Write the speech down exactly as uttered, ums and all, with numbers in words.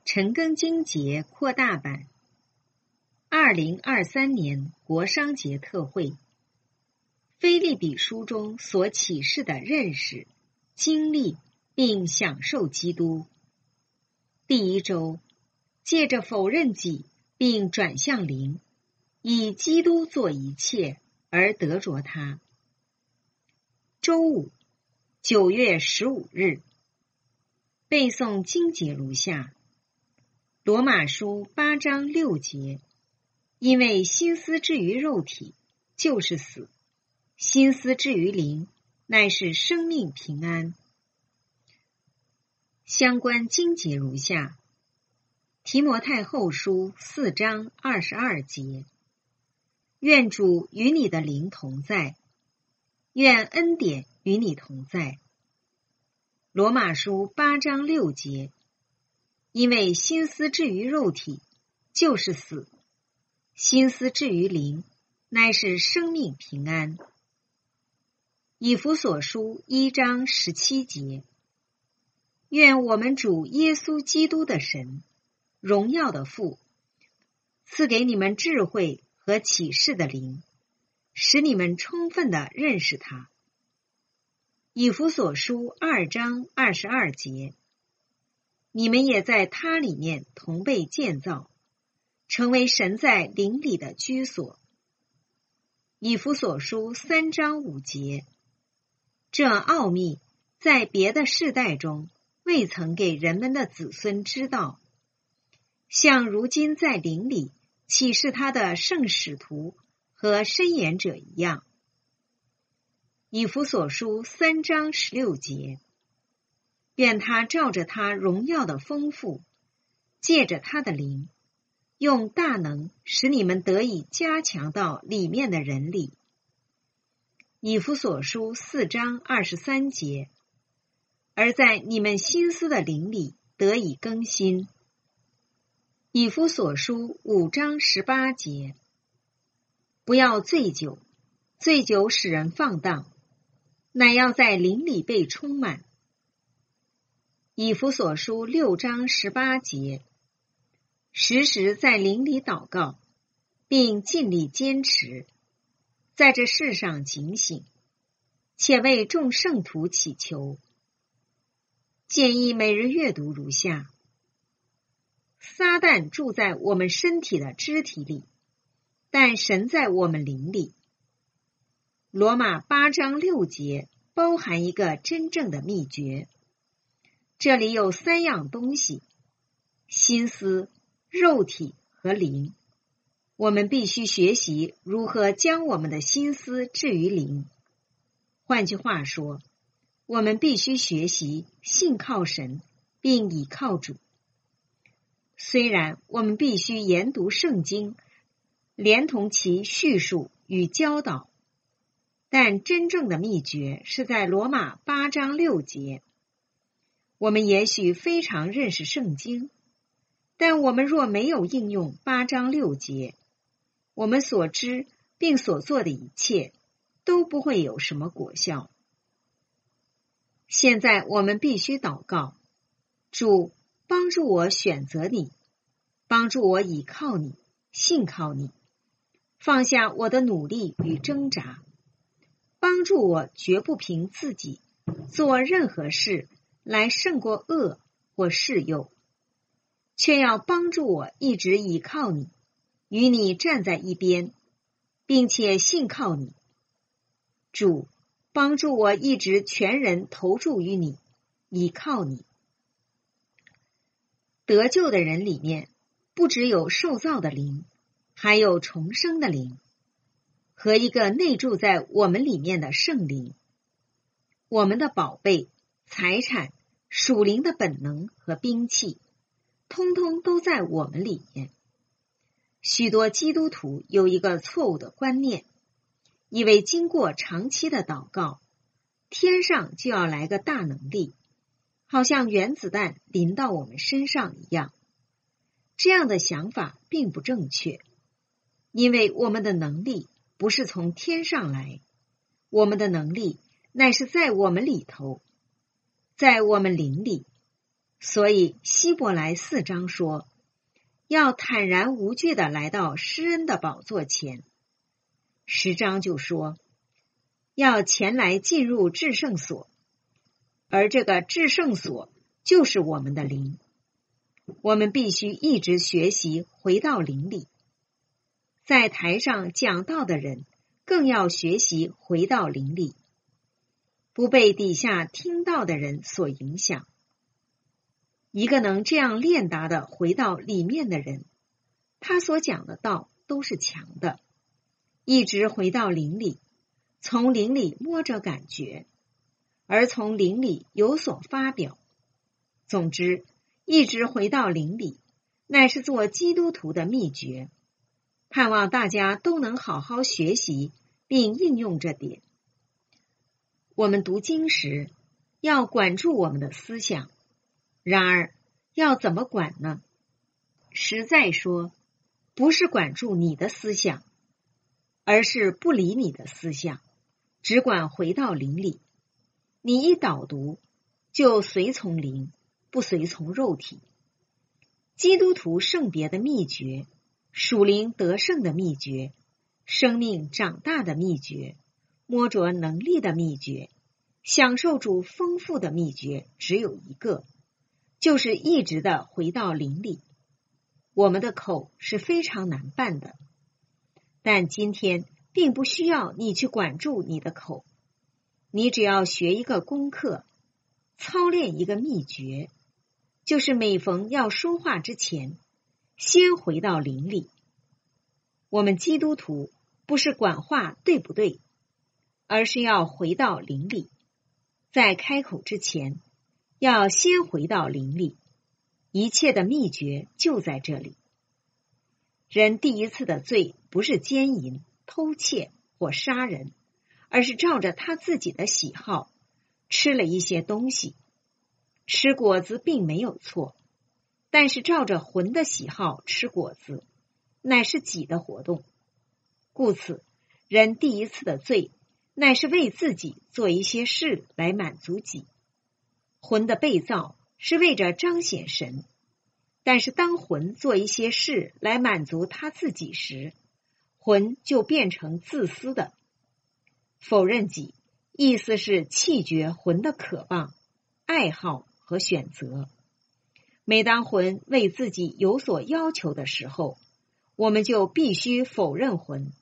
陈庚金节扩大版二零二三年国商节特会腓立比书中所启示的认识、经历并享受基督。第一周，借着否认己并转向灵，以基督做一切而得着他。周五，九月十五日，背诵经节如下：罗马书八章六节，因为心思至于肉体，就是死；心思至于灵，乃是生命平安。相关经节如下：提摩太后书四章二十二节，愿主与你的灵同在，愿恩典与你同在。罗马书八章六节，因为心思至于肉体，就是死；心思至于灵，乃是生命平安。以弗所书一章十七节，愿我们主耶稣基督的神，荣耀的父，赐给你们智慧和启示的灵，使你们充分地认识他。以弗所书二章二十二节，你们也在他里面同被建造，成为神在灵里的居所。以弗所书三章五节，这奥秘在别的世代中未曾给人们的子孙知道，像如今在灵里启示他的圣使徒和申言者一样。以弗所书三章十六节，愿他照着他荣耀的丰富，借着他的灵，用大能使你们得以加强到里面的人里。以弗所书四章二十三节，而在你们心思的灵里得以更新。以弗所书五章十八节，不要醉酒，醉酒使人放荡，乃要在灵里被充满。以弗所书六章十八节，时时在灵里祷告，并尽力坚持，在这世上警醒，且为众圣徒祈求。建议每日阅读如下：撒旦住在我们身体的肢体里，但神在我们灵里。罗马八章六节包含一个真正的秘诀，这里有三样东西：心思、肉体和灵。我们必须学习如何将我们的心思置于灵。换句话说，我们必须学习信靠神，并倚靠主。虽然我们必须研读圣经，连同其叙述与教导，但真正的秘诀是在罗马八章六节。我们也许非常认识圣经，但我们若没有应用八章六节，我们所知并所做的一切都不会有什么果效。现在我们必须祷告，主，帮助我选择你，帮助我倚靠你，信靠你，放下我的努力与挣扎，帮助我绝不凭自己做任何事来胜过恶或世诱，却要帮助我一直倚靠你，与你站在一边，并且信靠你。主，帮助我一直全人投注于你，倚靠你。得救的人里面，不只有受造的灵，还有重生的灵，和一个内住在我们里面的圣灵。我们的宝贝、财产、属灵的本能和兵器，通通都在我们里面。许多基督徒有一个错误的观念，以为经过长期的祷告，天上就要来个大能力，好像原子弹临到我们身上一样。这样的想法并不正确，因为我们的能力不是从天上来，我们的能力乃是在我们里头，在我们灵里， 所以希伯来四章说，要坦然无惧地来到施恩的宝座前。十章就说，要前来进入至圣所，而这个至圣所就是我们的灵。我们必须一直学习回到灵里。在台上讲道的人更要学习回到灵里，不被底下听到的人所影响。一个能这样练达的回到里面的人，他所讲的道都是强的，一直回到灵里，从灵里摸着感觉，而从灵里有所发表。总之，一直回到灵里，乃是做基督徒的秘诀。盼望大家都能好好学习并应用这点。我们读经时要管住我们的思想，然而要怎么管呢？实在说，不是管住你的思想，而是不理你的思想，只管回到灵里。你一导读，就随从灵，不随从肉体。基督徒圣别的秘诀，属灵得胜的秘诀，生命长大的秘诀，摸着能力的秘诀，享受主丰富的秘诀，只有一个，就是一直的回到灵里。我们的口是非常难办的，但今天并不需要你去管住你的口，你只要学一个功课，操练一个秘诀，就是每逢要说话之前，先回到灵里。我们基督徒不是管话对不对，而是要回到灵里。在开口之前，要先回到灵里，一切的秘诀就在这里。人第一次的罪不是奸淫、偷窃或杀人，而是照着他自己的喜好吃了一些东西。吃果子并没有错，但是照着魂的喜好吃果子，乃是己的活动。故此，人第一次的罪，乃是为自己做一些事来满足己。魂的被造是为着彰显神，但是当魂做一些事来满足他自己时，魂就变成自私的。否认己，意思是弃绝魂的渴望、爱好和选择。每当魂为自己有所要求的时候，我们就必须否认魂，